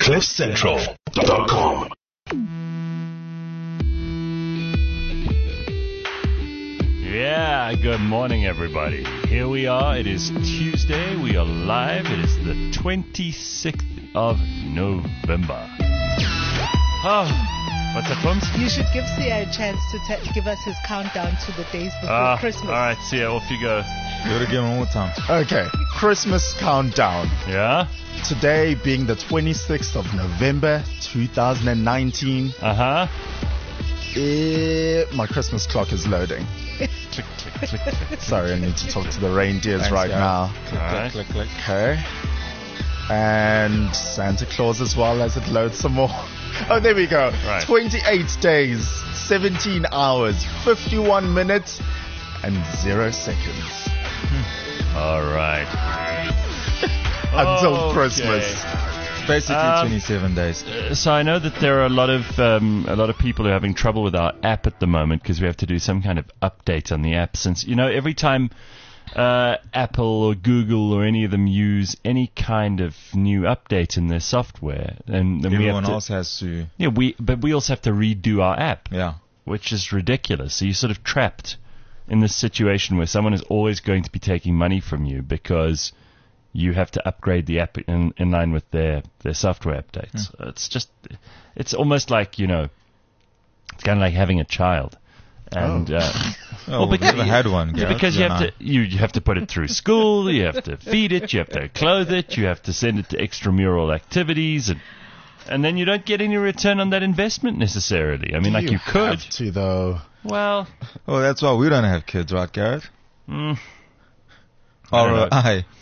CliffCentral.com. Yeah, good morning, everybody. Here we are. It is Tuesday. We are live. It is the 26th of November. Oh, what's that, Plums? You should give Sia a chance to give us his countdown to the days before Christmas. All right, Sia, off you go. Do it again one more time. Okay, Christmas countdown. Yeah? Today being the 26th of November 2019. Uh-huh. My Christmas clock is loading. Click, click, click, click, click. Sorry, I need to talk to the reindeers Thanks, right yeah. now. Click, All right. click, click, click. Okay. And Santa Claus as well as it loads some more. Oh, there we go. Right. 28 days, 17 hours, 51 minutes, and 0 seconds All right. until Okay. Christmas. Basically 27 days. So I know that there are a lot of people who are having trouble with our app at the moment because we have to do some kind of update on the app. Since every time Apple or Google or any of them use any kind of new update in their software, and then Everyone we have else has to. but we also have to redo our app, Yeah. which is ridiculous. So you're sort of trapped in this situation where someone is always going to be taking money from you because you have to upgrade the app in line with their software updates. It's almost like, it's kind of like having a child. And, We've never had one. Gareth, because you and have I. to, you have to put it through school, you have to feed it, you have to clothe it, you have to send it to extramural activities, and then you don't get any return on that investment necessarily. I mean, like you could. Have to, though. Well, Oh, that's why we don't have kids, right, Gareth? I don't Or know.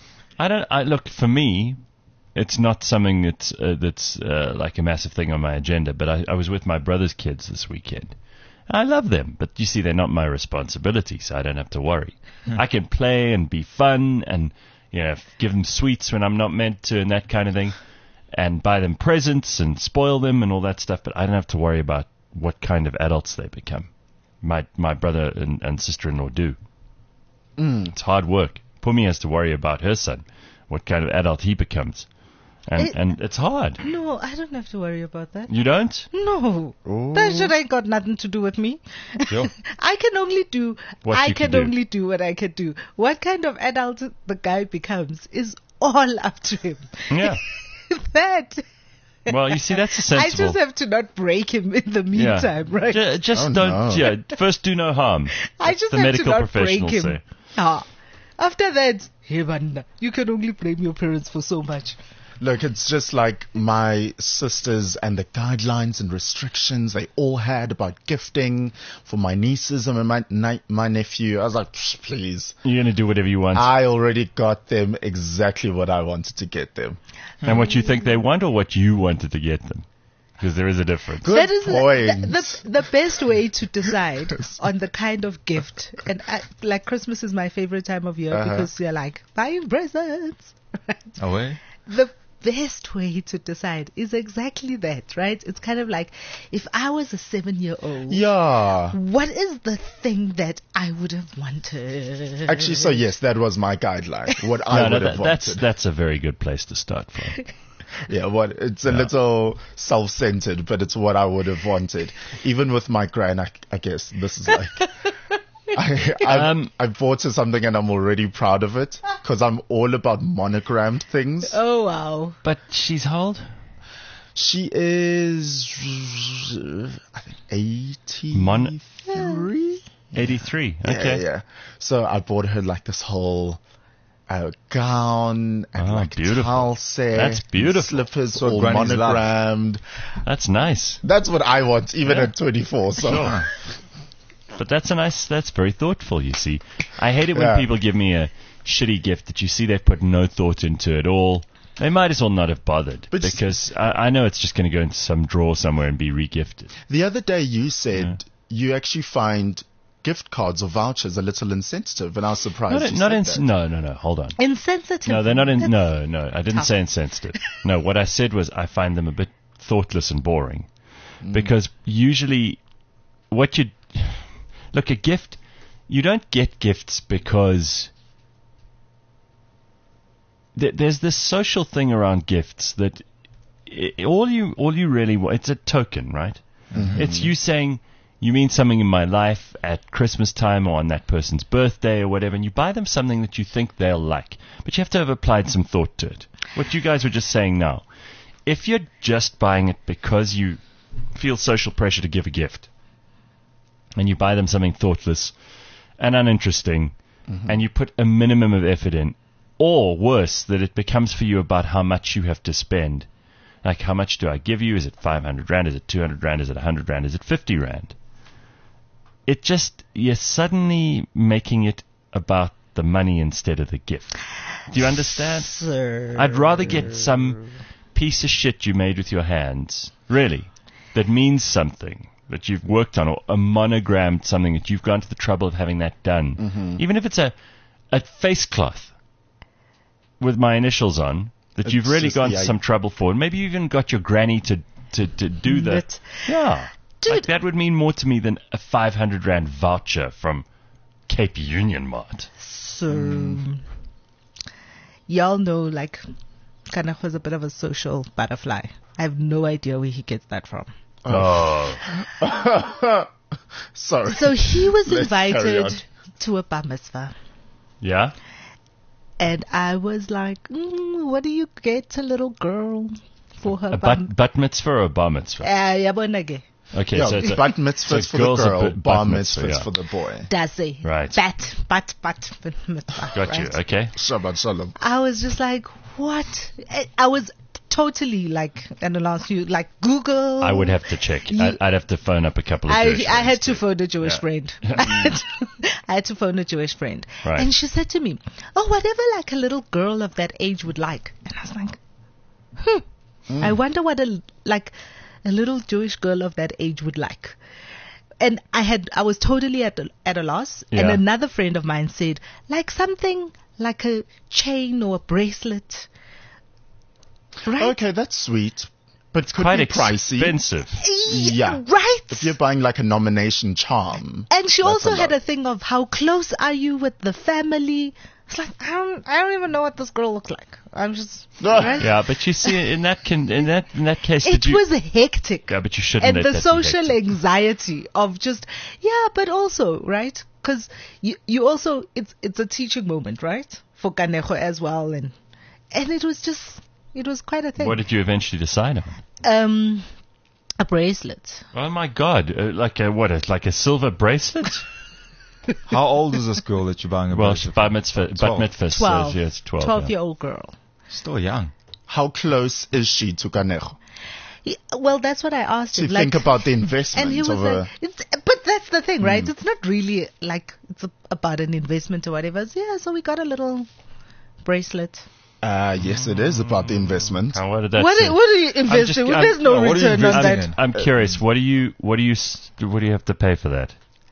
I. Look, for me, it's not something that's like a massive thing on my agenda, but I was with my brother's kids this weekend. I love them, but you see, they're not my responsibility, so I don't have to worry. I can play and be fun and, give them sweets when I'm not meant to and that kind of thing, and buy them presents and spoil them and all that stuff, but I don't have to worry about what kind of adults they become. My brother and sister-in-law do. It's hard work. Pumi has to worry about her son, what kind of adult he becomes. And it's hard. No, I don't have to worry about that. You don't? No, that shit ain't got nothing to do with me. Sure. I can only do What you can do. only do what I can do. What kind of adult the guy becomes is all up to him. Yeah. That. Well, you see, that's a I sensible... just have to not break him in the meantime, right? Just Oh, don't... no. Yeah, first do no harm. I That's just the have to medical not break professionals him. say. After that, hey man, you can only blame your parents for so much. Look, it's just like my sisters and the guidelines and restrictions they all had about gifting for my nieces and my nephew. I was like, please. You're going to do whatever you want. I already got them exactly what I wanted to get them. And what you think they want or what you wanted to get them. Because there is a difference. Good That is point. the best way to decide on the kind of gift. And like Christmas is my favorite time of year because you're like buying presents. Right? Away? The best way to decide is exactly that, right? It's kind of like if I was a 7-year-old. Yeah. What is the thing that I would have wanted? Actually, so yes, that was my guideline. What I would have wanted. That's a very good place to start from. Yeah, it's a little self-centered, but it's what I would have wanted. Even with my gran, I guess this is like... I bought her something and I'm already proud of it because I'm all about monogrammed things. Oh, wow. But she's how old? She is, I think, 83. 83. Okay. Yeah. So I bought her like this whole gown and like beautiful. a towel set. That's beautiful. Slippers, What all grannies love. monogrammed. That's nice. That's what I want, even Yeah. at 24. So. Sure. But that's very thoughtful, you see. I hate it when Yeah. people give me a shitty gift that you see they put no thought into at all. They might as well not have bothered But because I know it's just going to go into some drawer somewhere and be regifted. The other day you said you actually find gift cards or vouchers a little insensitive, and I was surprised you said that. No, hold on. Insensitive. No, they're not That's- no, I didn't tough. say insensitive. No, what I said was I find them a bit thoughtless and boring. Because usually look, a gift, you don't get gifts because there's this social thing around gifts that all you really want, it's a token, right? It's you saying you mean something in my life at Christmas time or on that person's birthday or whatever, and you buy them something that you think they'll like. But you have to have applied some thought to it. What you guys were just saying now. If you're just buying it because you feel social pressure to give a gift, and you buy them something thoughtless and uninteresting, and you put a minimum of effort in, or worse, that it becomes for you about how much you have to spend. Like, how much do I give you? Is it 500 Rand? Is it 200 Rand? Is it 100 Rand? Is it 50 Rand? It just, you're suddenly making it about the money instead of the gift. Do you understand? Sir. I'd rather get some piece of shit you made with your hands, really, that means something, that you've worked on, or a monogrammed something that you've gone to the trouble of having that done. Even if it's a face cloth with my initials on, that you've really gone to some trouble for, and maybe you even got your granny to do that. Yeah. Dude. Like, that would mean more to me than a 500 Rand voucher from Cape Union Mart. So, y'all know, like, Kanach was a bit of a social butterfly. I have no idea where he gets that from. Oh. Sorry. So he was Let's carry on. invited to a bar mitzvah. Yeah? And I was like, what do you get a little girl for her A bat mitzvah or a bar mitzvah? yabonage. Okay, Yeah, so it's bat mitzvahs so for the girls are girl, bat bar mitzvah, mitzvahs yeah. for the boy. Does he? Right. Bat mitzvah. Got right? you, okay. Shabbat shalom. I was just like, what? I was totally like, and I'll ask you, like, Google. I would have to check. I'd have to phone up a couple of Jewish I had friends to too. phone a Jewish Yeah. friend. I had to phone a Jewish friend. Right. And she said to me, oh, whatever like a little girl of that age would like. And I was like, I wonder what a little Jewish girl of that age would like. And I was totally at a loss. Yeah. And another friend of mine said, like something like a chain or a bracelet. Right? Okay, that's sweet, but it could Quite be pricey. expensive. Yeah. Right. If you're buying like a nomination charm. And she That's also a had lot. a thing of how close are you with the family? It's like I don't even know what this girl looks like. I'm just right? Yeah, but you see, in that case, It was hectic. Yeah, but you shouldn't. And let the that be social hectic. anxiety of just but also right because you also it's a teaching moment, right, for Kanejo as well, and it was quite a thing. What did you eventually decide on? A bracelet. Oh my God! Like a silver bracelet? How old is this girl that you're buying a Well, bracelet bat for? mitzvah. 12. So it's 12. 12-year-old girl. Still young. How close is she to Kanejo? Well, that's what I asked So him. you think about the investment And he was of like, but that's the thing, right? It's not really like it's about an investment or whatever. So we got a little bracelet. yes, it is about the investment. How, what did that What say? are you investing? I'm- There's no what are you return on investing that. in? I'm curious. What do you have to pay for that?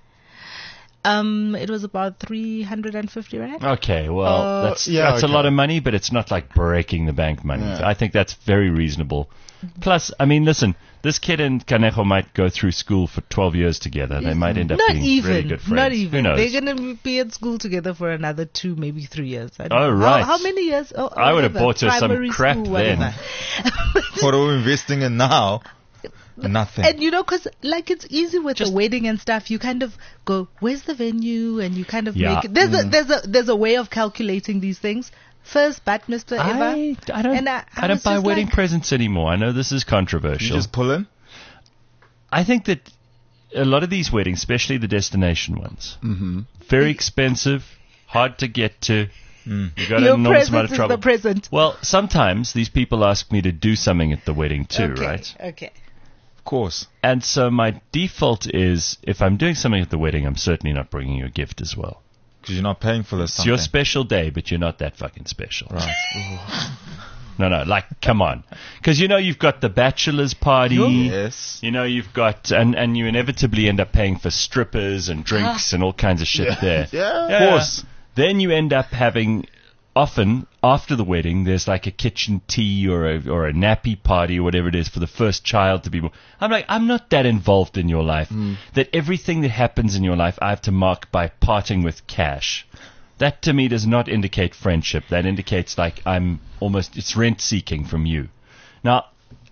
It was about 350 Rand. Okay, well, that's yeah, a okay. lot of money, but it's not like breaking the bank money. Yeah. I think that's very reasonable. Plus, I mean, listen, this kid and Kanejo might go through school for 12 years together. They might end up Not being even. really good friends. Not Who even. knows? They're going to be at school together for another 2, maybe 3 years. I don't Oh, know. right. How many years? Oh, I would have whatever. bought her some Primary crap school, then. whatever. What are we investing in now? Nothing. And because like it's easy with the wedding and stuff, you kind of go, where's the venue? And you kind of Yeah. make it. There's a way of calculating these things. First bat mitzvah ever. I don't, And I was don't buy just wedding like- presents anymore. I know this is you controversial. just pull in? I think that a lot of these weddings, especially the destination ones, very expensive, hard to get to. You got Your an enormous amount present of is trouble. the present. Well, sometimes these people ask me to do something at the wedding too, Okay, right? Okay. Of course. And so my default is, if I'm doing something at the wedding, I'm certainly not bringing you a gift as well. Because you're not paying for this It's your something. special day, but you're not that fucking special. Right. No, like, come on. Because you've got the bachelor's party. Yes. You've got, and you inevitably end up paying for strippers and drinks and all kinds of shit there. Yeah. Of course. Then you end up having, often, after the wedding, there's like a kitchen tea or a nappy party or whatever it is for the first child to be born. I'm like, I'm not that involved in your life that everything that happens in your life I have to mark by parting with cash. That to me does not indicate friendship. That indicates like it's rent seeking from you. Now,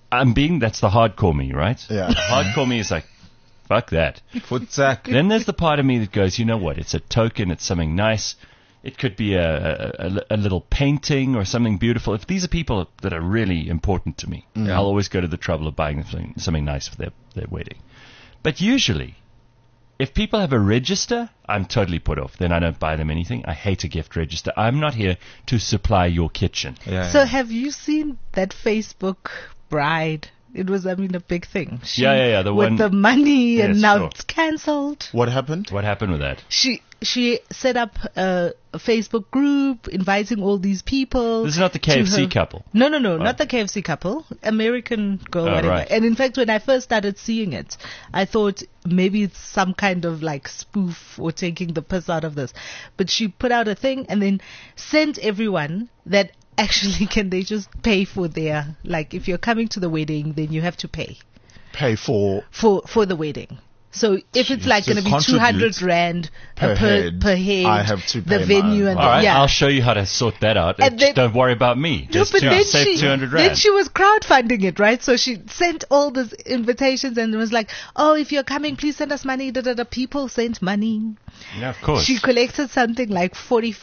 that's the hardcore me, right? Yeah. The hardcore me is like, fuck that. Futzak. Then there's the part of me that goes, you know what? It's a token. It's something nice. It could be a little painting or something beautiful. If these are people that are really important to me, I'll always go to the trouble of buying them something nice for their wedding. But usually, if people have a register, I'm totally put off. Then I don't buy them anything. I hate a gift register. I'm not here to supply your kitchen. Yeah. So have you seen that Facebook bride? It was, a big thing. Yeah, the with one the money, and Yes, now sure. it's cancelled. What happened? What happened with that? She set up a Facebook group inviting all these people. This is not the to KFC her- couple. No, not the KFC couple. American girl, Oh, whatever. right. And in fact, when I first started seeing it, I thought maybe it's some kind of like spoof or taking the piss out of this. But she put out a thing and then sent everyone that actually can they just pay for their, like if you're coming to the wedding, then you have to pay Pay for for the wedding. So if it's like to going to be contribute 200 rand per head, per head, I have to pay the venue my and All right, yeah. I'll show you how to sort that out. And then- Don't worry about me. No, Just but then save 200 rand. then she was crowdfunding it, right? So she sent all these invitations and was like, "Oh, if you're coming, please send us money." People sent money. Yeah, of course. She collected something like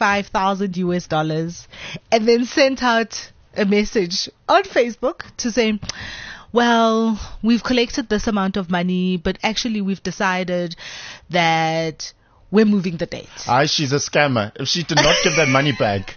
$45,000 and then sent out a message on Facebook to say, well, we've collected this amount of money, but actually we've decided that we're moving the date. she's a scammer. If she did not give that money back,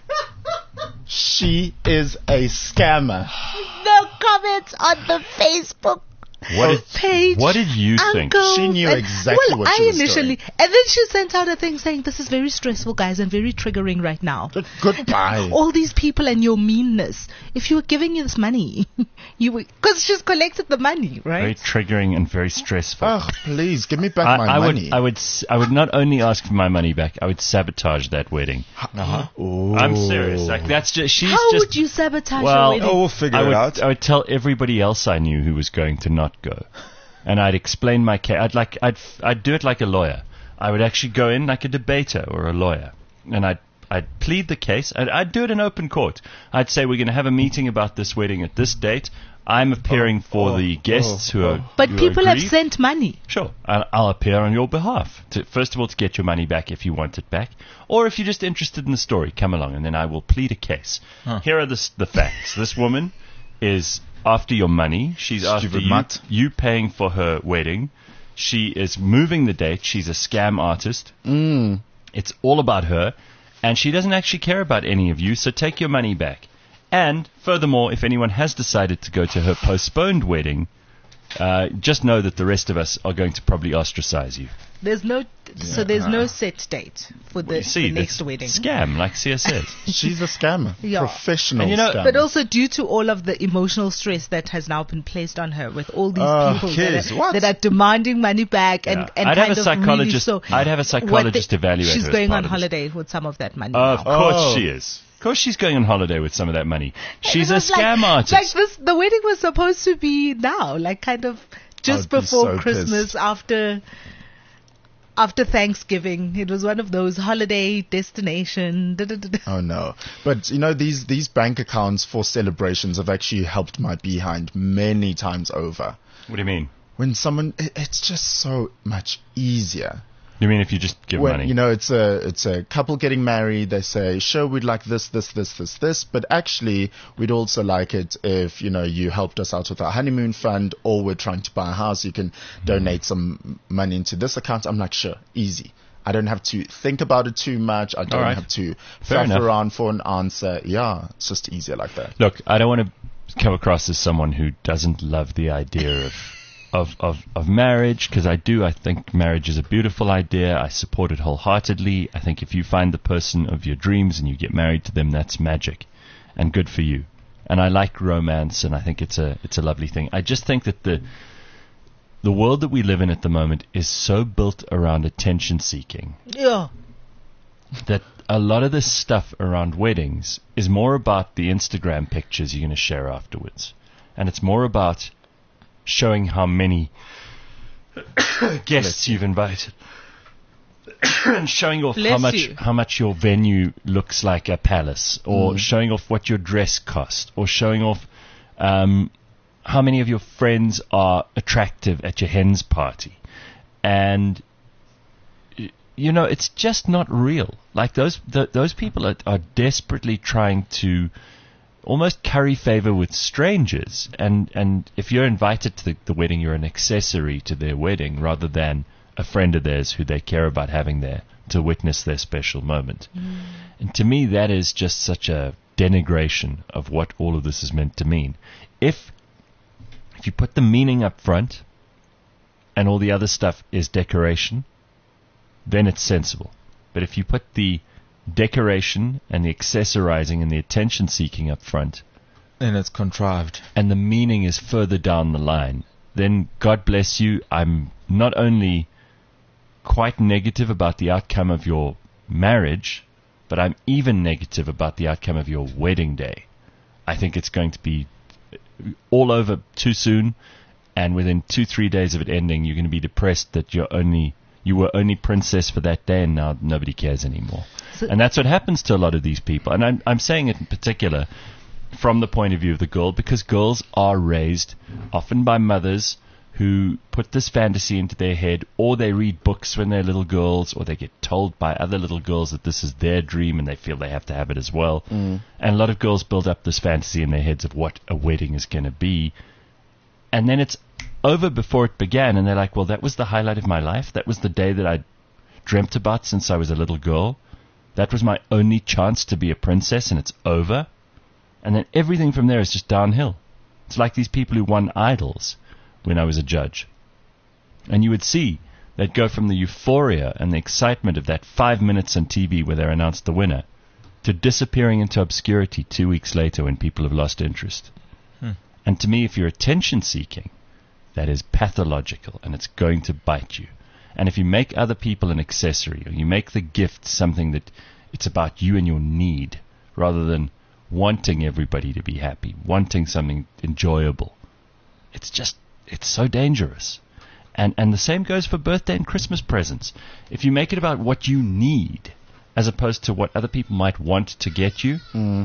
she is a scammer. No comments on the Facebook page. What did you think? Uncle. She knew And- exactly what she was doing. And then she sent out a thing saying, this is very stressful, guys, and very triggering right now. Goodbye. All these people and your meanness. If you were giving you this money, you would, because she's collected the money, Very right? triggering and very stressful. Oh, please give me back my money. I would not only ask for my money back, I would sabotage that wedding. I'm serious. Like that's just she's How just. would you sabotage Well, your wedding? Oh, we'll figure I it would, out. I would tell everybody else I knew who was going to not go, and I'd explain my case. I'd do it like a lawyer. I would actually go in like a debater or a lawyer, and I'd plead the case. I'd do it in open court. I'd say we're going to have a meeting about this wedding at this date. I'm appearing for the guests who are. But who people have agree. sent money. Sure, I'll appear on your behalf. First of all, to get your money back if you want it back, or if you're just interested in the story, come along, and then I will plead a case. Here are the facts. This woman is after your money. She's after Stupid mutt. you paying for her wedding. She is moving the date. She's a scam artist. It's all about her, and she doesn't actually care about any of you. So take your money back. And furthermore, if anyone has decided to go to her postponed wedding, just know that the rest of us are going to probably ostracize you. There's no set date for the, You see, the next that's wedding. scam, like Sia says. She's a scammer. Yeah. Professional And you know- scammer. But also due to all of the emotional stress that has now been placed on her with all these people kids, what? that are demanding money back and I'd kind have a of psychologist. Really I'd have a psychologist evaluate She's her as going part on of this. holiday with some of that money. Of now. course Oh. she is. Of course she's going on holiday with some of that money. And She's it a was scam artist. Like this, the wedding was supposed to be now, like kind of just I'd be before so Christmas, pissed. after Thanksgiving. It was one of those holiday destination. Oh no. But you know, these bank accounts for celebrations have actually helped my behind many times over. What do you mean? When someone, it's just so much easier. You mean if you just give When, money? you know, it's a couple getting married, they say, sure, we'd like this, but actually we'd also like it if, you know, you helped us out with our honeymoon fund, or we're trying to buy a house, you can donate some money into this account. I'm like, sure, easy. I don't have to think about it too much. I don't right. have to Fair faff enough. around for an answer. Yeah, it's just easier like that. Look, I don't want to come across as someone who doesn't love the idea of marriage, because I do. I think marriage is a beautiful idea. I support it wholeheartedly. I think if you find the person of your dreams and you get married to them, that's magic and good for you. And I like romance, and I think it's a lovely thing. I just think that the world that we live in at the moment is so built around attention seeking Yeah. that a lot of this stuff around weddings is more about the Instagram pictures you're going to share afterwards. And it's more about showing how many guests you've invited. And showing off Bless you. how much your venue looks like a palace, or showing off what your dress cost, or showing off how many of your friends are attractive at your hen's party. And, it's just not real. Like those people are desperately trying to almost curry favor with strangers. And if you're invited to the wedding, you're an accessory to their wedding rather than a friend of theirs who they care about having there to witness their special moment. And to me, that is just such a denigration of what all of this is meant to mean. If you put the meaning up front and all the other stuff is decoration, then it's sensible. But if you put the decoration and the accessorizing and the attention seeking up front, And it's contrived. and the meaning is further down the line, then God bless you. I'm not only quite negative about the outcome of your marriage, but I'm even negative about the outcome of your wedding day. I think it's going to be all over too soon, and within 2-3 days of it ending, you're going to be depressed that you were only princess for that day, and now nobody cares anymore. And that's what happens to a lot of these people. And I'm saying it in particular from the point of view of the girl, because girls are raised often by mothers who put this fantasy into their head, or they read books when they're little girls, or they get told by other little girls that this is their dream and they feel they have to have it as well. And a lot of girls build up this fantasy in their heads of what a wedding is going to be. And then it's over before it began, and they're like, well, that was the highlight of my life. That was the day that I dreamt about since I was a little girl. That was my only chance to be a princess, and it's over. And then everything from there is just downhill. It's like these people who won Idols when I was a judge. And you would see they'd go from the euphoria and the excitement of that 5 minutes on TV where they announced the winner to disappearing into obscurity 2 weeks later when people have lost interest. And to me, if you're attention-seeking, that is pathological, and it's going to bite you. And if you make other people an accessory, or you make the gift something that it's about you and your need, rather than wanting everybody to be happy, wanting something enjoyable, it's so dangerous. And the same goes for birthday and Christmas presents. If you make it about what you need, as opposed to what other people might want to get you,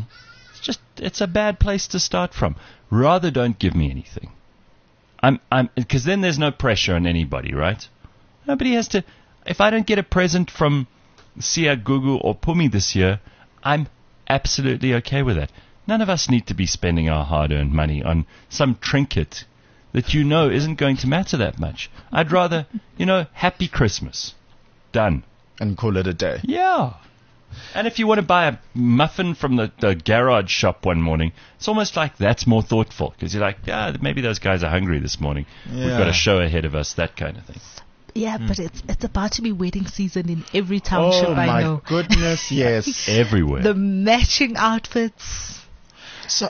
it's a bad place to start from. Rather don't give me anything. Because then there's no pressure on anybody, right? Nobody has to. If I don't get a present from Sia, Gugu, or Pumi this year, I'm absolutely okay with that. None of us need to be spending our hard-earned money on some trinket that isn't going to matter that much. I'd rather, happy Christmas. Done. And call it a day. Yeah. And if you want to buy a muffin from the garage shop one morning, it's almost like that's more thoughtful. Because you're like, maybe those guys are hungry this morning. Yeah. We've got a show ahead of us, that kind of thing. Yeah, but it's about to be wedding season in every township I know. Oh my goodness, yes. Everywhere. The matching outfits. So,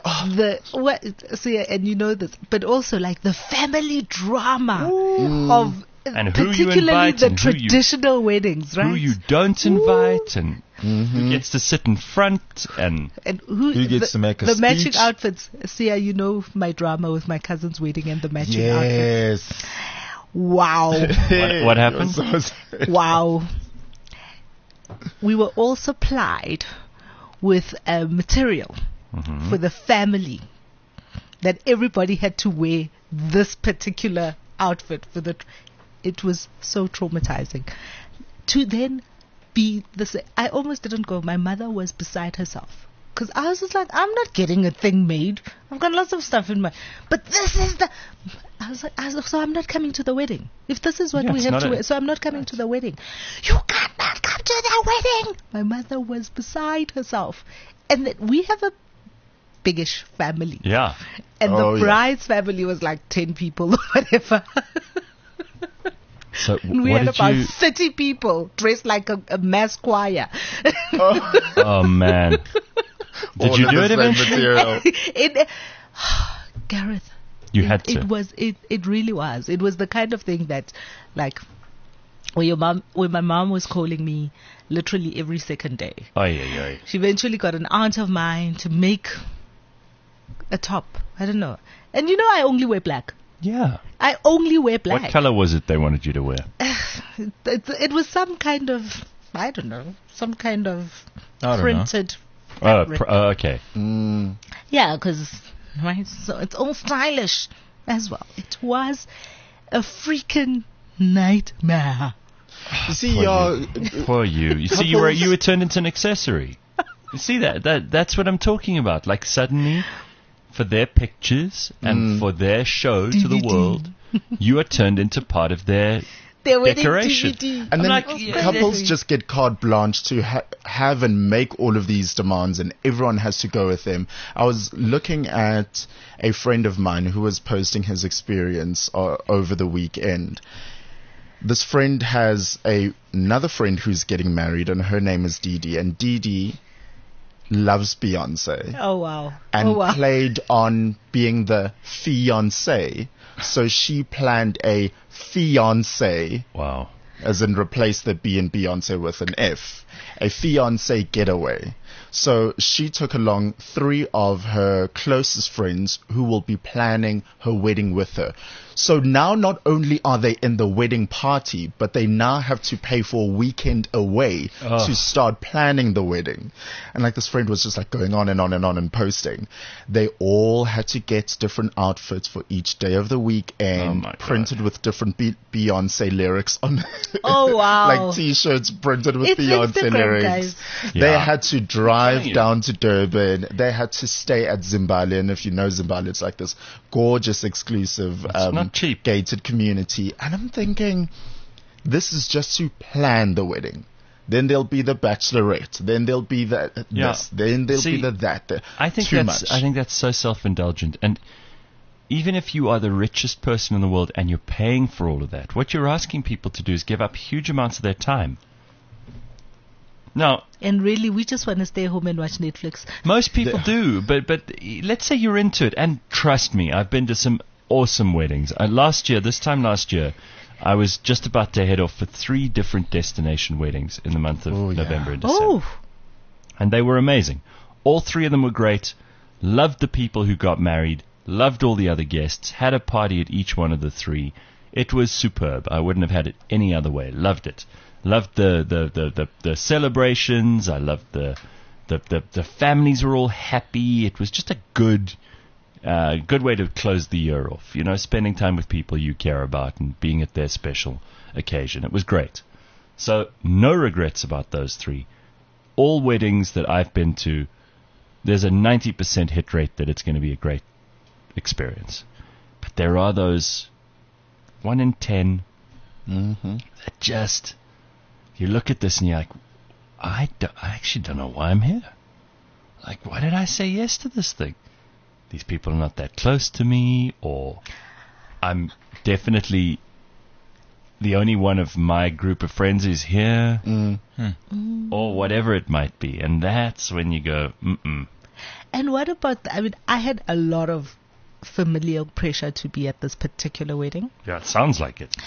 And you know this, but also like the family drama of And who you particularly invite the and who you- traditional weddings, right? Who you don't invite, and who gets to sit in front, and And Who gets to make a the matching speech? outfits. See, my drama with my cousin's wedding and the matching outfits. yes. Wow. what happened? So sorry. Wow. We were all supplied with material for the family that everybody had to wear this particular outfit for it was so traumatizing. To then be this, I almost didn't go. My mother was beside herself. Because I was just like, I'm not getting a thing made. I've got lots of stuff in my... But this is I was like, so I'm not coming to the wedding. If this is what Yeah, we it's have not to a- wear, so I'm not coming to the wedding. You cannot come to the wedding! My mother was beside herself. And that we have a biggish family. Yeah. And Oh, the yeah. bride's family was like 10 people or whatever. So And we what had did about you... 30 people dressed like a mass choir. Oh, man. Did All you of do the it same eventually? material. Gareth. You had to. It really was. It was the kind of thing that, like, when my mom was calling me literally every second day. Oy. She eventually got an aunt of mine to make a top. I don't know. And I only wear black. Yeah. I only wear black. What color was it they wanted you to wear? It was some kind of, I don't know, some kind of I don't know. printed Oh, fabric. okay. Yeah, because right? So it's all stylish as well. It was a freaking nightmare. You see, Poor you. You see, you were turned into an accessory. You see that's what I'm talking about. Like suddenly, for their pictures and for their show to the world, you are turned into part of their decoration. DVD. And then like, couples just get carte blanche to have and make all of these demands, and everyone has to go with them. I was looking at a friend of mine who was posting his experience over the weekend. This friend has another friend who's getting married, and her name is Dee Dee. And Dee Dee loves Beyonce. Oh, wow. And played on being the fiancé. So she planned a fiancé, Wow. as in replace the B in Beyonce with an F. A fiancé getaway. So she took along 3 of her closest friends who will be planning her wedding with her. So now not only are they in the wedding party, but they now have to pay for a weekend away to start planning the wedding. And like this friend was just like going on and on and on and posting. They all had to get different outfits for each day of the week and printed with different Beyonce lyrics on. Oh, wow. Like t-shirts printed with It's Beyonce Instagram, lyrics. guys. They Yeah. had to drive down to Durban. They had to stay at Zimbabwe. And if you know Zimbabwe, it's like this gorgeous, exclusive, not cheap. gated community. And I'm thinking, this is just to plan the wedding. Then there'll be the bachelorette. Then there'll be the this. Then there'll be the that. I think Too that's much. I think that's so self-indulgent. And even if you are the richest person in the world and you're paying for all of that, what you're asking people to do is give up huge amounts of their time. Now, And really, we just want to stay home and watch Netflix. most people do, but let's say you're into it, and trust me, I've been to some awesome weddings. This time last year, I was just about to head off for 3 different destination weddings in the month of November and December. Oh, And they were amazing. All 3 of them were great. Loved the people who got married. Loved all the other guests. Had a party at each one of the 3. It was superb. I wouldn't have had it any other way. Loved it. Loved the celebrations. I loved the families were all happy. It was just a good way to close the year off. You know, spending time with people you care about and being at their special occasion. It was great. So no regrets about those 3. All weddings that I've been to, there's a 90% hit rate that it's going to be a great experience. But there are those 1 in 10 that just, you look at this and you're like, I actually don't know why I'm here. Like, why did I say yes to this thing? These people are not that close to me, or I'm definitely the only one of my group of friends who's here, or whatever it might be. And that's when you go, and what about, I had a lot of familial pressure to be at this particular wedding. Yeah, it sounds like it.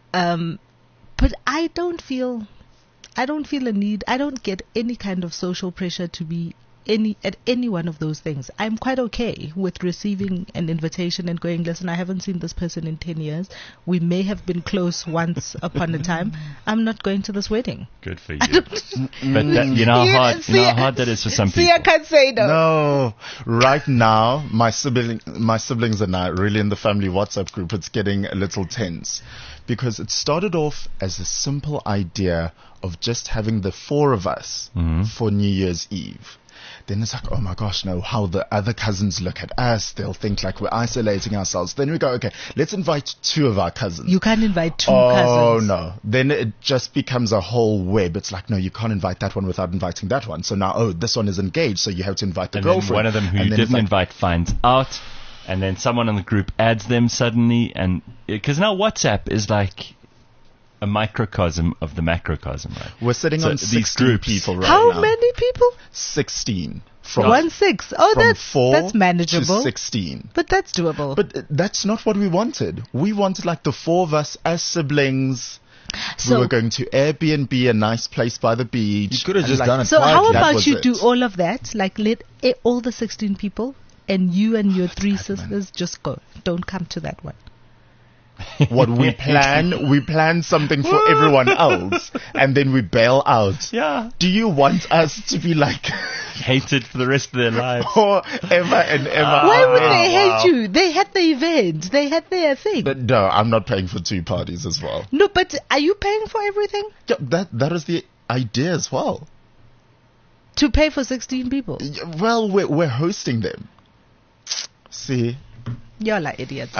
But I don't feel a need. I don't get any kind of social pressure to be at any one of those things. I'm quite okay with receiving an invitation and going, listen, I haven't seen this person in 10 years. We may have been close once upon a time. I'm not going to this wedding. Good for you. But that, you know how hard that is for some people. See, I can't say no. No, right now, my siblings and I, really in the family WhatsApp group, it's getting a little tense. Because it started off as a simple idea of just having the 4 of us for New Year's Eve. Then it's like, oh my gosh, no, how the other cousins look at us. They'll think like we're isolating ourselves. Then we go, okay, let's invite 2 of our cousins. You can't invite 2 Oh cousins. no. Then it just becomes a whole web. It's like, no, you can't invite that one without inviting that one. So now, this one is engaged, so you have to invite the And girlfriend. then one of them who you didn't invite finds out, and then someone in the group adds them suddenly, and because now WhatsApp is like a microcosm of the macrocosm, right? We're sitting So on these 16 groups. people right How now. many people? 16. 1-6. Oh, From that's 4 manageable. to 16. But that's doable. But that's not what we wanted. We wanted like the 4 of us as siblings. So- we were going to Airbnb, a nice place by the beach. You could have and just done it So how quietly. That about was you it. do all of that? Like let all the 16 people and you and your 3 sisters just go. Don't come to that one. What we plan something for everyone else, and then we bail out. Yeah. Do you want us to be like Hated for the rest of their lives. forever and ever? Why would wow, they wow. hate you? They had the event. They had their thing. But no, I'm not paying for 2 parties as well. No, but are you paying for everything? Yeah, that is the idea as well. To pay for 16 people? Yeah, well, we're hosting them. See, You're like idiots.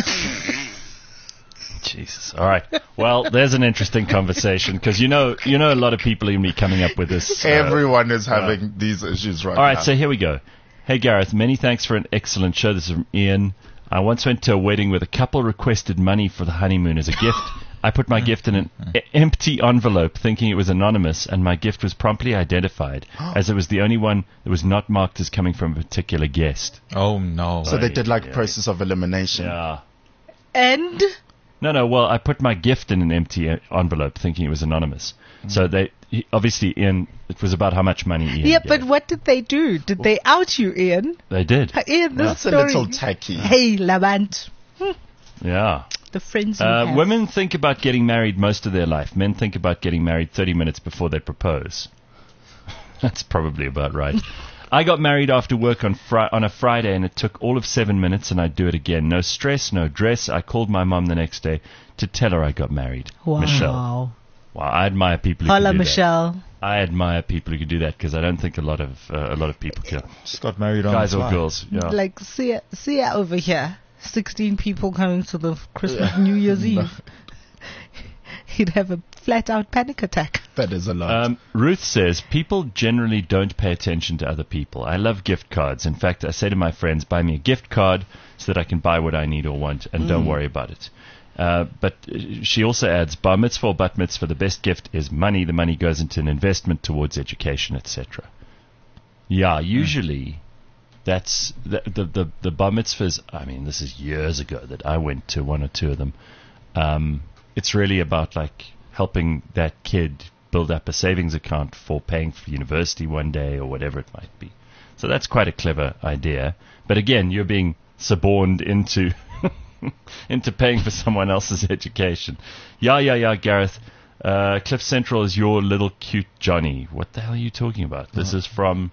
Jesus. All right. Well, there's an interesting conversation because you know a lot of people are going to be coming up with this. everyone is having these issues right All right, now. so here we go. Hey, Gareth, many thanks for an excellent show. This is from Ian. I once went to a wedding where the couple requested money for the honeymoon as a gift. I put my gift in an empty envelope thinking it was anonymous, and my gift was promptly identified as it was the only one that was not marked as coming from a particular guest. Oh no. So they did like Yeah. process of elimination. Yeah. And No, well, I put my gift in an empty envelope thinking it was anonymous. So obviously, Ian, it was about how much money Ian yeah, gave. but what did they do? Did they out you, Ian? They did. Ian, this That's a story. little tacky. Hey, Lavant. Yeah. The friends you have. Women think about getting married most of their life. Men think about getting married 30 minutes before they propose. That's probably about right. I got married after work on a Friday, and it took all of 7 minutes, and I'd do it again. No stress, no dress. I called my mom the next day to tell her I got married. Wow. Michelle. Wow, I admire people who Hola, can do Michelle. that. I admire people who can do that because I don't think a lot of people can. Just got married on Guys the or fly. girls. Yeah. Like, see ya over here. 16 people coming to the Christmas New Year's Eve. He'd have a flat-out panic attack. That is a lot. Ruth says, people generally don't pay attention to other people. I love gift cards. In fact, I say to my friends, buy me a gift card so that I can buy what I need or want and don't worry about it. But she also adds, bar mitzvah or bat mitzvah, the best gift is money. The money goes into an investment towards education, etc. Yeah, usually that's the bar mitzvahs. I mean, this is years ago that I went to one or two of them. It's really about like helping that kid build up a savings account for paying for university one day or whatever it might be. So that's quite a clever idea. But again, you're being suborned into into paying for someone else's education. Yeah, Gareth. Cliff Central is your little cute Johnny. What the hell are you talking about? This is from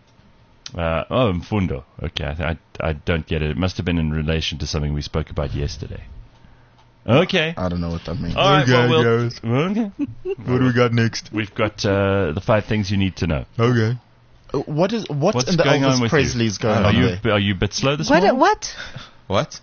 Mfundo. Okay, I don't get it. It must have been in relation to something we spoke about yesterday. Okay. I don't know what that means. All right, Okay, well, Gareth. okay. What do we got next? We've got the 5 things you need to know. Okay. What's in What's the going on Elvis with Presley's you? going Are on you there? are you a bit slow this morning? What? What?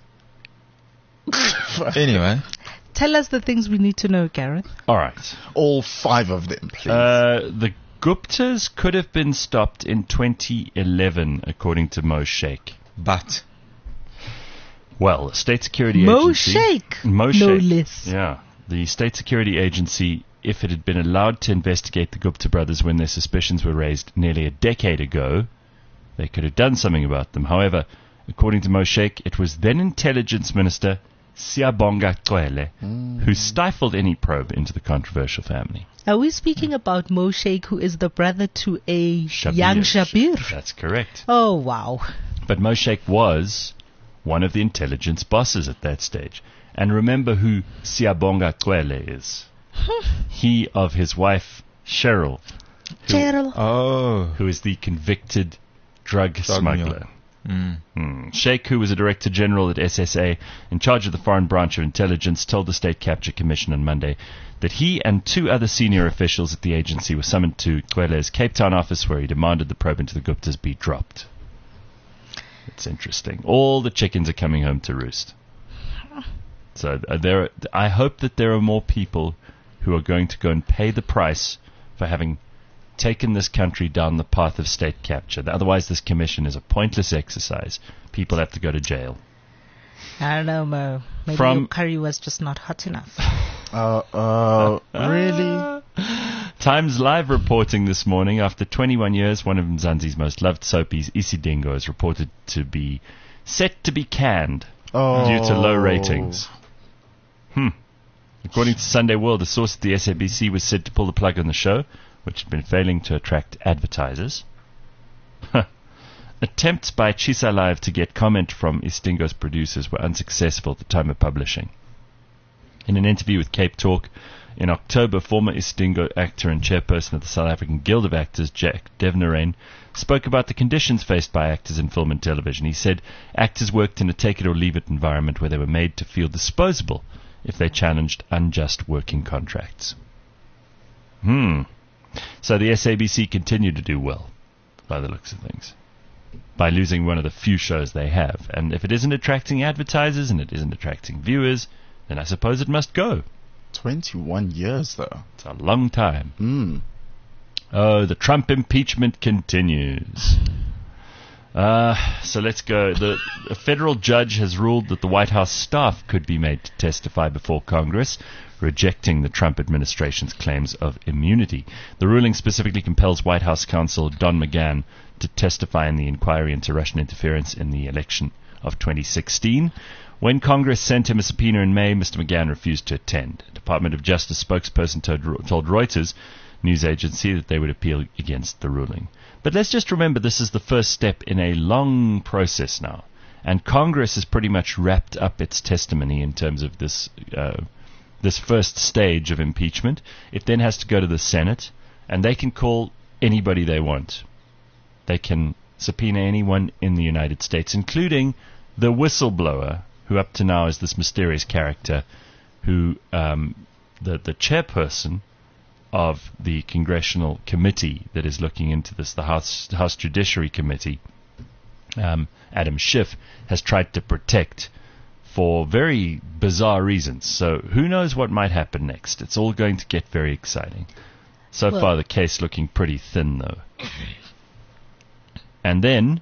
Anyway. Tell us the things we need to know, Gareth. All right. All 5 of them, please. The Guptas could have been stopped in 2011, according to Mo Sheikh. But. Well, the State Security Mo Agency... Sheikh. Mo No Sheikh. less. Yeah. The State Security Agency, if it had been allowed to investigate the Gupta brothers when their suspicions were raised nearly a decade ago, they could have done something about them. However, according to Mo Sheikh, it was then Intelligence Minister Siyabonga Cwele who stifled any probe into the controversial family. Are we speaking about Mo Sheikh, who is the brother to a young Shabir? That's correct. Oh, wow. But Mo Sheikh was one of the intelligence bosses at that stage. And remember who Siyabonga Cwele is. He of his wife, Cheryl, Cheryl. Oh. who is the convicted drug smuggler. Mm. Sheikh, who was a Director General at SSA in charge of the Foreign Branch of Intelligence, told the State Capture Commission on Monday that he and 2 other senior officials at the agency were summoned to Kwele's Cape Town office, where he demanded the probe into the Guptas be dropped. It's interesting. All the chickens are coming home to roost. So I hope that there are more people who are going to go and pay the price for having taken this country down the path of state capture. Otherwise, this commission is a pointless exercise. People have to go to jail. I don't know, Mo. Maybe From- your curry was just not hot enough. Really? Times Live reporting this morning, after 21 years, one of Mzansi's most loved soapies, Isidingo, is reported to be set to be canned due to low ratings. According to Sunday World, a source at the SABC was said to pull the plug on the show, which had been failing to attract advertisers. Attempts by Chisa Live to get comment from Istingo's producers were unsuccessful at the time of publishing. In an interview with Cape Talk in October, former Istingo actor and chairperson of the South African Guild of Actors, Jack Devnarain, spoke about the conditions faced by actors in film and television. He said actors worked in a take-it-or-leave-it environment where they were made to feel disposable if they challenged unjust working contracts. So the SABC continued to do well, by the looks of things, by losing one of the few shows they have. And if it isn't attracting advertisers and it isn't attracting viewers, then I suppose it must go. 21 years, though. It's a long time. Oh, the Trump impeachment continues. So let's go. A federal judge has ruled that the White House staff could be made to testify before Congress, rejecting the Trump administration's claims of immunity. The ruling specifically compels White House counsel Don McGahn to testify in the inquiry into Russian interference in the election of 2016. When Congress sent him a subpoena in May, Mr. McGahn refused to attend. A Department of Justice spokesperson told Reuters news agency that they would appeal against the ruling. But let's just remember this is the first step in a long process now. And Congress has pretty much wrapped up its testimony in terms of this first stage of impeachment. It then has to go to the Senate, and they can call anybody they want. They can subpoena anyone in the United States, including the whistleblower, who up to now is this mysterious character, who the chairperson of the congressional committee that is looking into this, the House Judiciary Committee, Adam Schiff, has tried to protect for very bizarre reasons. So who knows what might happen next? It's all going to get very exciting. So far, the case looking pretty thin, though. And then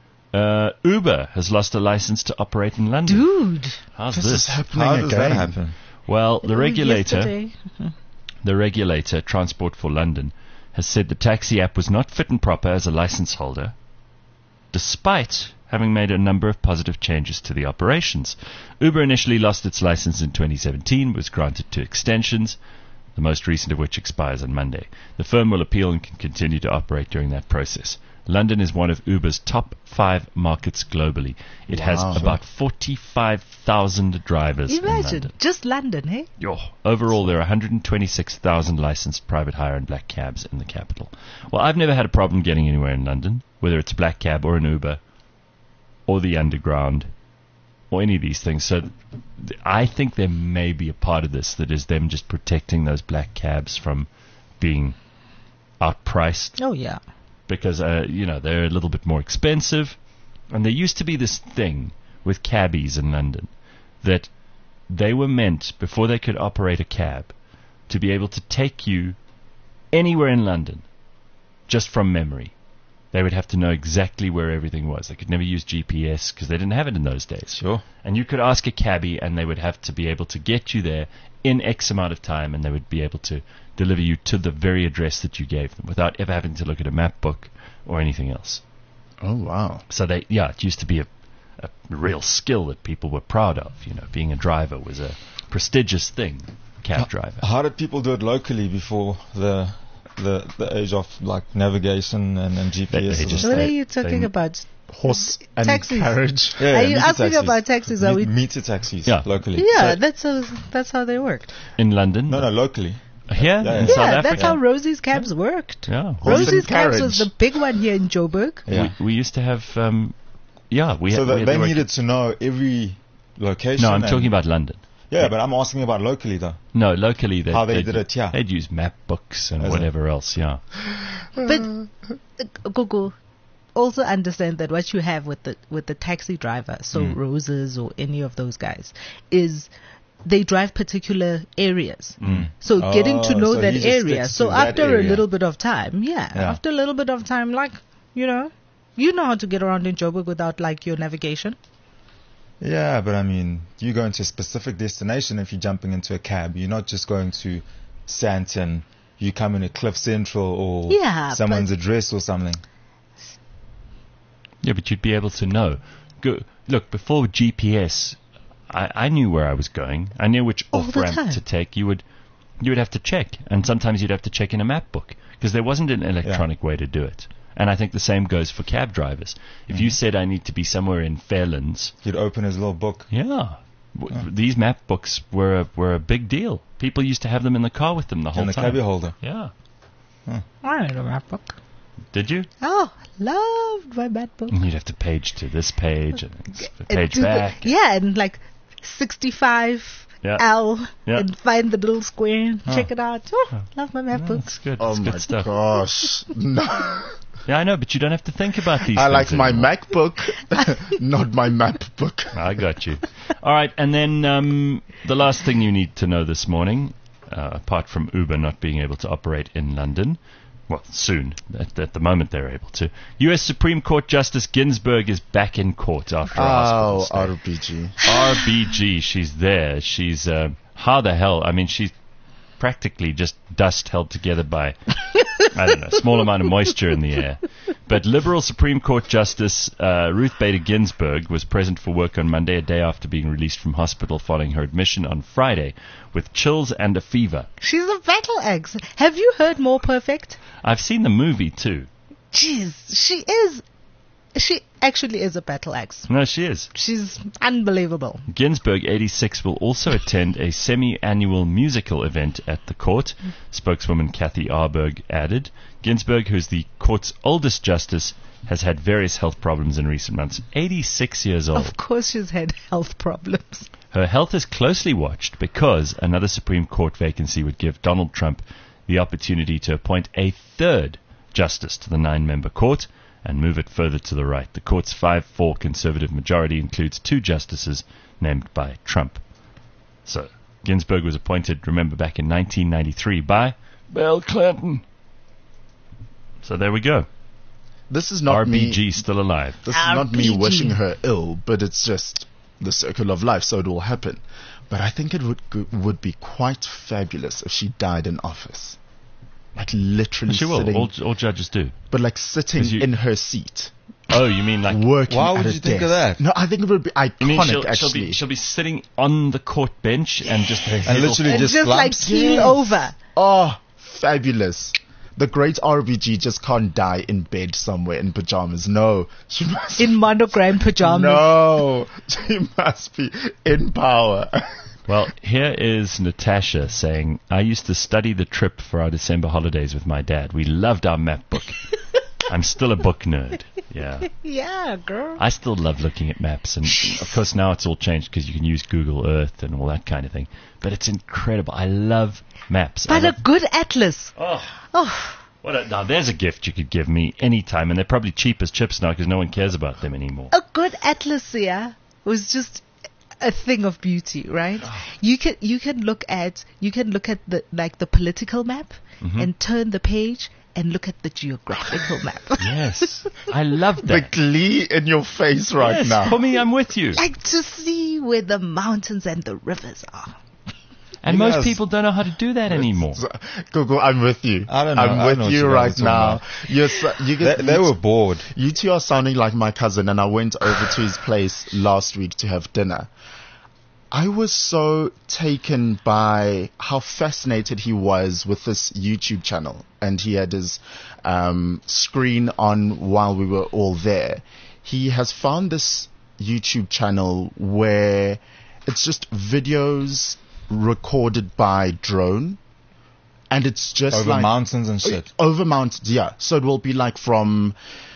Uber has lost a license to operate in London. Dude. How's This this? is happening How again. does that happen? Well, the Yesterday. regulator, Transport for London, has said the taxi app was not fit and proper as a license holder, despite having made a number of positive changes to the operations. Uber initially lost its license in 2017, was granted 2 extensions, the most recent of which expires on Monday. The firm will appeal and can continue to operate during that process. London is one of Uber's top 5 markets globally. It has about 45,000 drivers in Imagine, London. just London, eh? Overall, there are 126,000 licensed private hire and black cabs in the capital. Well, I've never had a problem getting anywhere in London, whether it's a black cab or an Uber or the Underground or any of these things. So I think there may be a part of this that is them just protecting those black cabs from being outpriced. Oh, yeah. Because, they're a little bit more expensive. And there used to be this thing with cabbies in London that they were meant, before they could operate a cab, to be able to take you anywhere in London just from memory. They would have to know exactly where everything was. They could never use GPS because they didn't have it in those days. Sure. And you could ask a cabbie and they would have to be able to get you there in X amount of time, and they would be able to deliver you to the very address that you gave them without ever having to look at a map book or anything else. Oh, wow. So it used to be a real skill that people were proud of. Being a driver was a prestigious thing, cab driver. How did people do it locally before the age of like navigation and GPS? They just- What are they- you talking they- about? Horse and Taxis. carriage. Are you meter asking taxis. about taxis? Are we? Meter taxis Yeah. locally. Yeah, So- that's how they worked. In London? No, locally. Here? Yeah, In yeah. South Yeah, Africa? that's how Rosie's cabs worked. Yeah. Horse and Rosie's cabs carriage. was the big one here in Joburg. Yeah. We used to have, we So had, that we they were- needed to know every location. No, I'm and- talking about London. Yeah, but I'm asking about locally though. No, locally How they did it, yeah. They'd use map books and Is it? whatever else, yeah. But Gugu, also understand that what you have with the taxi driver, so Roses or any of those guys, is they drive particular areas. So getting to Oh, know so that he just area. sticks So to that after area. a little bit of time, Yeah. after a little bit of time, like, you know how to get around in Joburg without like your navigation. Yeah, but I mean, you go into a specific destination if you're jumping into a cab. You're not just going to Sandton. You come in at Cliff Central or Yeah, someone's address or something. Yeah, but you'd be able to know. Look, before GPS, I knew where I was going. I knew which All the off-ramp time. to take. You would have to check. And sometimes you'd have to check in a map book because there wasn't an electronic way to do it. And I think the same goes for cab drivers. If you said I need to be somewhere in Fairlands, You'd open his little book. yeah, These map books were a big deal. People used to have them in the car with them the whole In the time. cabbie holder. Yeah. I had a map book. Did you? Oh, loved my map book. And you'd have to page to this page and the And page do the- back. yeah, and like 65 Yeah. L Yeah. and find the little square and check it out. Oh, love my map books. It's good. Oh It's my good stuff. gosh. No. Yeah, I know, but you don't have to think about these I things like my anymore. MacBook, not my map book. I got you. All right, and then the last thing you need to know this morning, apart from Uber not being able to operate in London, well, soon. At the moment, they're able to. U.S. Supreme Court Justice Ginsburg is back in court after a hospital Oh, stay. RBG. RBG, she's there. She's how the hell? I mean, she's practically just dust held together by I don't know, a small amount of moisture in the air. But liberal Supreme Court Justice Ruth Bader Ginsburg was present for work on Monday, a day after being released from hospital following her admission on Friday with chills and a fever. She's a battle axe. Have you heard More Perfect? I've seen the movie too. Jeez, she is. She actually is a battle axe. No, she is. She's unbelievable. Ginsburg, 86, will also attend a semi-annual musical event at the court, spokeswoman Kathy Arberg added. Ginsburg, who is the court's oldest justice, has had various health problems in recent months. 86 years old. Of course she's had health problems. Her health is closely watched because another Supreme Court vacancy would give Donald Trump the opportunity to appoint a third justice to the 9-member court and move it further to the right. The court's 5-4 conservative majority includes 2 justices named by Trump. So, Ginsburg was appointed, remember, back in 1993 by Bill Clinton. So there we go. This is not RBG me. still alive. This is not me RBG. wishing her ill, but it's just the circle of life, so it will happen. But I think it would be quite fabulous if she died in office. Like literally She will. sitting, All judges do. but like sitting 'Cause you- in her seat, Oh, you mean like... working Why at would a you think of desk. that? No, I think it would be iconic. You mean actually, she'll be sitting on the court bench and just her head And literally And just just like slumps. keel over. oh, fabulous. The great RBG just can't die in bed somewhere in pajamas. No, she must. In monogram pajamas. No, she must be in power. Well, here is Natasha saying, I used to study the trip for our December holidays with my dad. We loved our map book. I'm still a book nerd. Yeah. Yeah, girl. I still love looking at maps. And of course, now it's all changed because you can use Google Earth and all that kind of thing. But it's incredible. I love maps. But I a love, good atlas. oh, Oh, now there's a gift you could give me anytime. And they're probably cheap as chips now because no one cares about them anymore. a good atlas, yeah, was just a thing of beauty, right? You can look at the the political map and turn the page and look at the geographical map. Yes. I love The that. glee in your face right Yes, now. for me, I'm with you. Like to see where the mountains and the rivers are. And You most guys- people don't know how to do that anymore. Google, I'm with you. I don't know. I I'm don't with know what you you guys right are now. talking You They, guys, they were bored. you two are sounding like my cousin, and I went over to his place last week to have dinner. I was so taken by how fascinated he was with this YouTube channel, and he had his screen on while we were all there. He has found this YouTube channel where it's just videos recorded by drone, and it's just Over like mountains and shit. over mountains, yeah. So it will be like from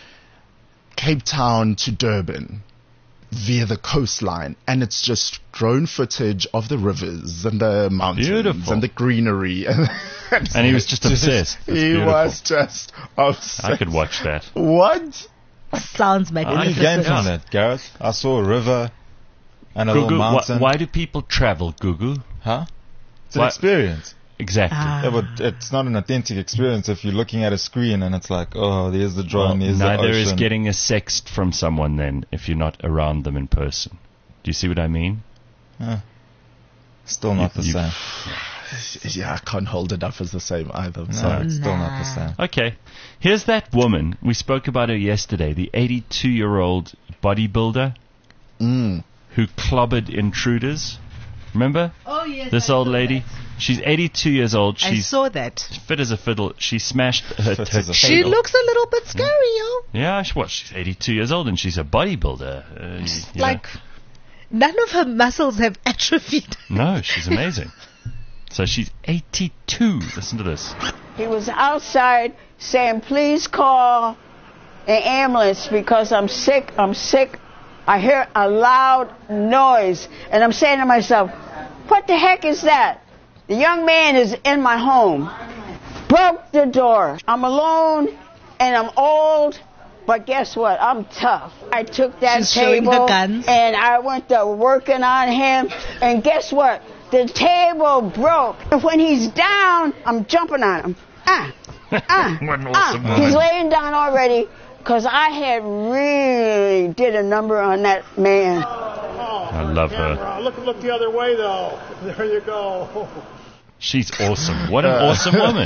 Cape Town to Durban via the coastline, and it's just drone footage of the rivers and the mountains Beautiful. and the greenery. And he was just obsessed. That's he beautiful. was just obsessed. I could watch that. What? Sounds What do you magnificent. gain from that, Gareth? I saw a river and a Gugu, little mountain. why do people travel, Gugu? Huh? It's an Why- experience. Exactly. Yeah, but it's not an authentic experience if you're looking at a screen and it's like, oh, there's the Well, drone, there's the neither ocean. is getting a sext from someone then if you're not around them in person. Do you see what I mean? Still not the you- same. Yeah, I can't hold it up as the same either. No, So it's still not the same. Okay. Here's that woman. We spoke about her yesterday, the 82-year-old bodybuilder who clobbered intruders. Remember? Oh yes. This old lady? She's 82 years old. I She's saw that. fit as a fiddle. She smashed her Fit as a She table. looks a little bit scary, yo. Yeah, she's 82 years old and she's a bodybuilder. You know. Like none of her muscles have atrophied. No, she's amazing. So she's 82. Listen to this. He was outside saying, please call an ambulance because I'm sick. I hear a loud noise. And I'm saying to myself, what the heck is that? The young man is in my home. Broke the door. I'm alone and I'm old. But guess what? I'm tough. I took that She's showing her table guns. and I went to working on him. And guess what? The table broke. And when he's down, I'm jumping on him. What an awesome woman. He's laying down already because I had really did a number on that man. I love her. Look the other way, though. There you go. She's awesome. What an awesome woman.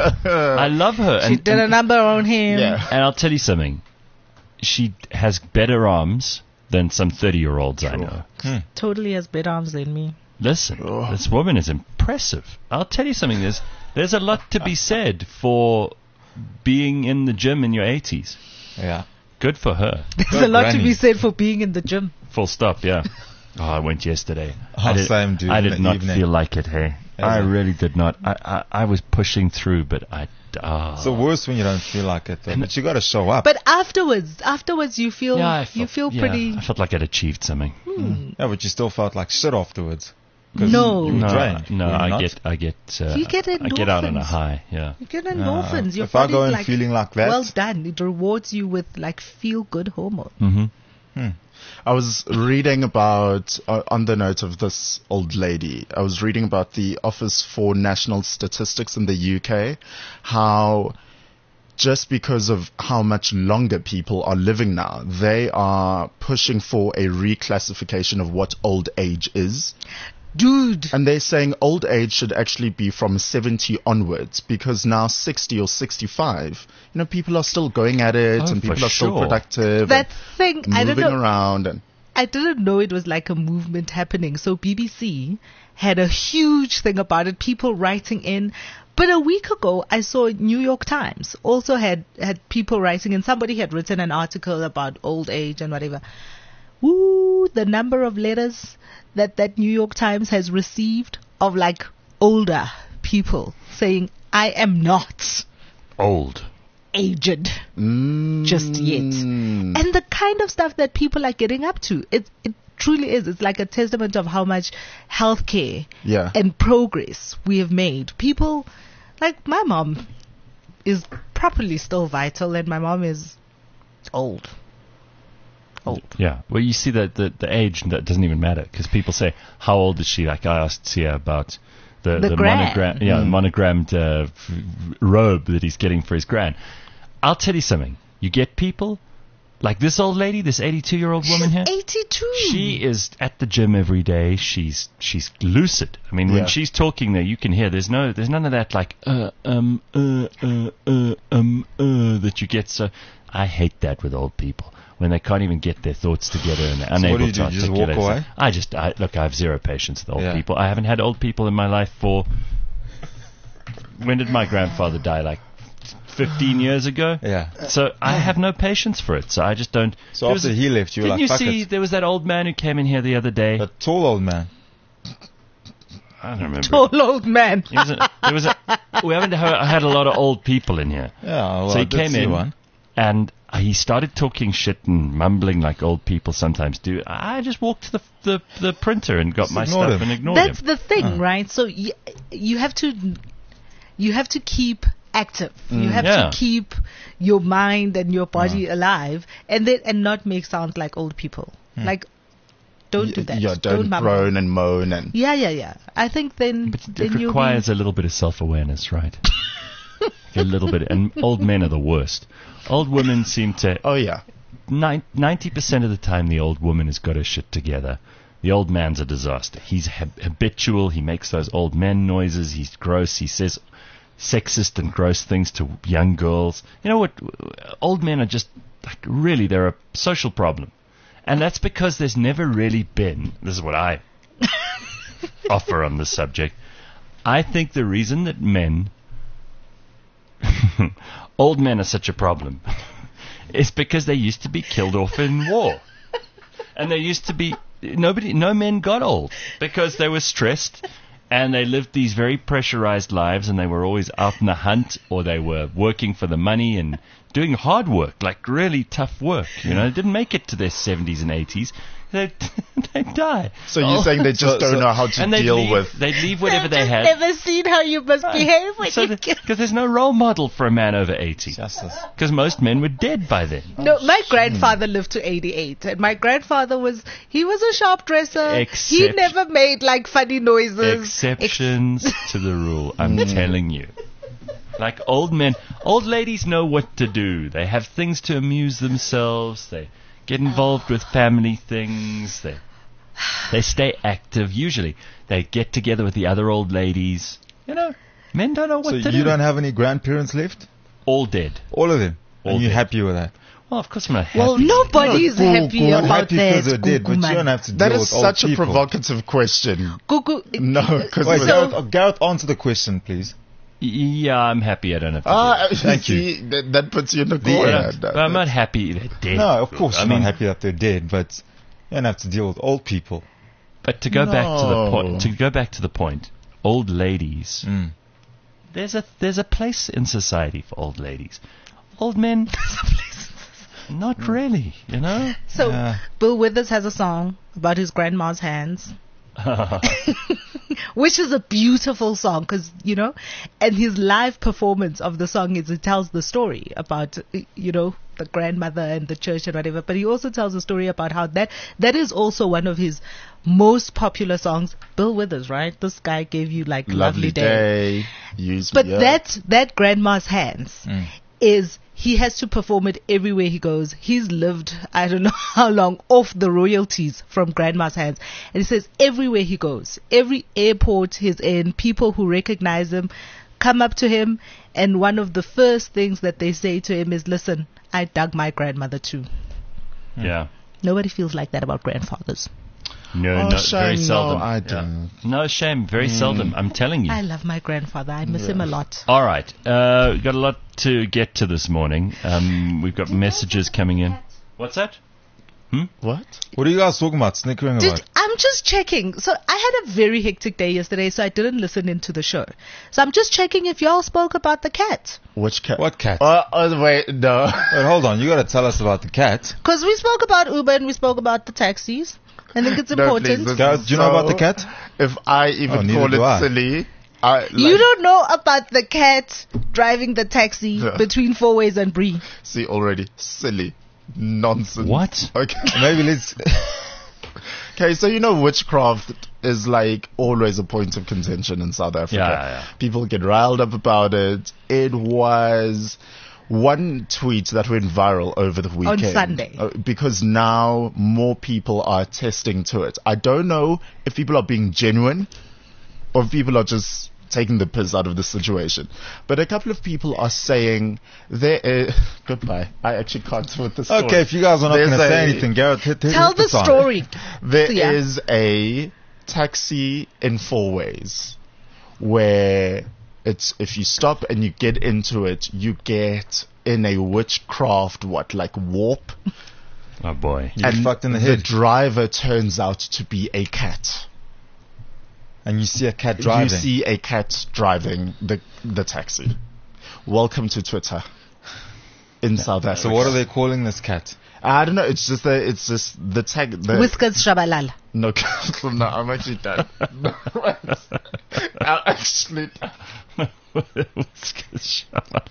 I love her. She did a number on him. Yeah. And I'll tell you something. She has better arms than some 30-year-olds I know. Totally has better arms than me. Listen, this woman is impressive. I'll tell you something. There's a lot to be said for being in the gym in your 80s. Yeah. Good for her. There's a lot to Granny. be said for being in the gym. Full stop, yeah. Oh, I went yesterday. Same, dude, I in did the not evening. feel like it, hey. I really did not. I was pushing through, but It's the worst when you don't feel like it, though. But you got to show up. But afterwards you feel pretty. I felt like I'd achieved something. Yeah, but you still felt like shit afterwards. 'Cause No. you were drained. No, Were you I not? get You get I get out on a endorphins. high, yeah. You get endorphins. Your if I go body's in like, feeling like that- well done. It rewards you with like feel good hormone. Mm-hmm. I was reading about, on the note of this old lady, I was reading about the Office for National Statistics in the UK, how just because of how much longer people are living now, they are pushing for a reclassification of what old age is. Dude, And they're saying old age should actually be from 70 onwards, because now 60 or 65, people are still going at it, Oh, and for people are still sure. productive, that thing, and I don't moving know. around. And I didn't know it was like a movement happening. So BBC had a huge thing about it, people writing in. But a week ago, I saw New York Times also had people writing in. Somebody had written an article about old age and whatever. Woo, the number of letters that New York Times has received of like older people saying, I am not Old. aged just yet. And the kind of stuff that people are getting up to, it truly is. It's like a testament of how much healthcare Yeah. and progress we have made. People, like my mom is properly still vital, and my mom is old. Yeah. Well, you see that the age that doesn't even matter, because people say, how old is she? Like I asked Sia about the gran. monogrammed robe that he's getting for his gran. I'll tell you something. You get people like this old lady, this 82-year-old woman here. 82. She is at the gym every day. She's lucid. I mean, when Yeah. she's talking there, you can hear. There's none of that like that you get. So I hate that with old people, when they can't even get their thoughts together and they're So unable what do? to You just articulate. walk away? Look, I have zero patience with old Yeah. people. I haven't had old people in my life for. When did my grandfather die? Like 15 years ago. Yeah. So I have no patience for it. So I just don't. So There was after he left, you were didn't like, you fuck see? it. There was that old man who came in here the other day. A tall old man. I don't remember. Tall old man. We haven't had a lot of old people in here. Yeah, well, So I he did came see in one. and he started talking shit and mumbling like old people sometimes do. I just walked to the printer and got Just my ignored stuff him. and ignored That's him. the thing, right? So you have to keep active. You have Yeah. to keep your mind and your body alive, and not make sounds like old people. Like, don't do that. Yeah, don't mumble. groan and moan and Yeah. I think then But then it you'll requires be, a little bit of self-awareness, right? A little bit. And old men are the worst. Old women seem to... oh yeah. 90% of the time, the old woman has got her shit together. The old man's a disaster. He's habitual. He makes those old men noises. He's gross. He says sexist and gross things to young girls. You know what? Old men are just, like, really, they're a social problem. And that's because there's never really been, this is what I offer on this subject, I think the reason that old men are such a problem is because they used to be killed off in war. And they used to be no men got old because they were stressed and they lived these very pressurized lives, and they were always out in the hunt, or they were working for the money and doing hard work, like really tough work. You know, they didn't make it to their 70s and 80s. They'd die. So you're saying they just don't know how to and deal with... They'd leave whatever they had. Never seen how you must behave when you get... Because there's no role model for a man over 80. Because most men were dead by then. No, my grandfather lived to 88, and my grandfather he was a shop dresser. He never made like funny noises. Exceptions to the rule, I'm telling you. Like old men, old ladies know what to do. They have things to amuse themselves. They get involved with family things. They stay active. Usually, they get together with the other old ladies. You know, men don't know what to do. So you don't have any grandparents left? All dead. All of them. All Are you dead. happy with that? Well, of course I'm not happy. Well, nobody's happy Not about happy that. because they're dead, but you don't have to deal That with is old such a people. provocative question. Cuckoo. No, because... Wait, Gareth, answer the question, please. Yeah, I'm happy I don't have to do it. Thank you. That puts you in the corner. But I'm not happy they're dead. No, of course you're not happy that they're dead, but you don't have to deal with old people. But to go back to the point, old ladies. There's a place in society for old ladies. Old men, not really, you know. So Bill Withers has a song about his grandma's hands. Which is a beautiful song, because, you know, and his live performance of the song it tells the story about, you know, the grandmother and the church and whatever, but he also tells a story about how that is also one of his most popular songs. Bill Withers, right? This guy gave you like Lovely Day. But that grandma's hands is, he has to perform it everywhere he goes. He's lived, I don't know how long, off the royalties from grandma's hands. And he says everywhere he goes, every airport he's in, people who recognize him come up to him, and one of the first things that they say to him is, listen, I dug my grandmother too. Yeah. Nobody feels like that about grandfathers. No, very seldom. No, I don't. No, shame, very seldom. I'm telling you. I love my grandfather. I miss him a lot. All right. We've got a lot to get to this morning. We've got messages coming in. What's that? What? What are you guys talking about? Snickering about? I'm just checking. So I had a very hectic day yesterday, so I didn't listen into the show. So I'm just checking if y'all spoke about the cat. Which cat? What cat? Wait, no. Wait, hold on. You got to tell us about the cat. Because we spoke about Uber and we spoke about the taxis. I think it's important. Please, Gareth, do you know about the cat? If I even call it silly, you don't know about the cat driving the taxi between Four Ways and Bree. See, already silly nonsense. What? Okay. Maybe let's... Okay, so you know witchcraft is like always a point of contention in South Africa. Yeah. People get riled up about it. It was one tweet that went viral over the weekend. On Sunday. Because now more people are attesting to it. I don't know if people are being genuine or if people are just taking the piss out of the situation. But a couple of people are saying goodbye. I actually can't put the story. Okay, if you guys are not going to say anything, Gareth, tell the story. There is a taxi in Four Ways where it's, if you stop and you get into it, you get in a witchcraft warp. Oh boy. You get fucked in the head. The driver turns out to be a cat. And you see a cat driving. You see a cat driving the taxi. Welcome to Twitter in South Africa. So what are they calling this cat? I don't know. It's just the tag. Whiskers Shabalala. No, no, I'm actually done. No, I'm actually done. Whiskers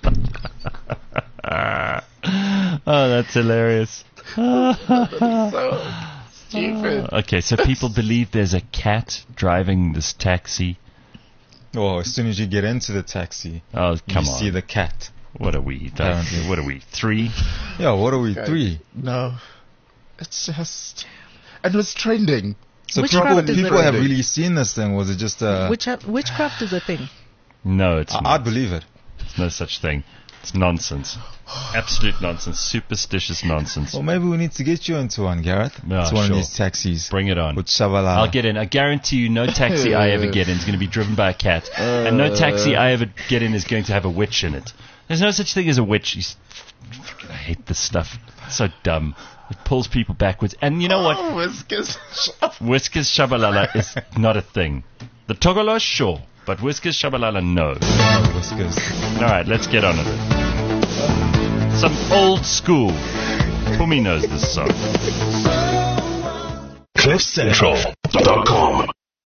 Oh, that's hilarious. So stupid. Okay, so people believe there's a cat driving this taxi. Oh, as soon as you get into the taxi, Oh, come you on. see the cat. What are we? Apparently. What are we? 3? Yeah, what are we? Okay. 3? No, it's just, and it was trending. So Witchcraft is people a have thing. really seen this thing. Was it just Witchcraft is a thing. No, it's not. I'd believe it. There's no such thing. It's nonsense. Absolute nonsense. Superstitious nonsense. Well, maybe we need to get you into one, Gareth. Yeah, it's one sure. of these taxis. Bring it on. With Shabalala. I'll get in. I guarantee you no taxi I ever get in is going to be driven by a cat. And no taxi I ever get in is going to have a witch in it. There's no such thing as a witch. I hate this stuff. It's so dumb. It pulls people backwards. And you know what? Oh, Whiskers. Whiskers Shabalala is not a thing. The Togolo, sure. But Whiskers Shabalala, no. Whiskers. All right, let's get on with it. Some old school. Pumi knows this song. CliffCentral.com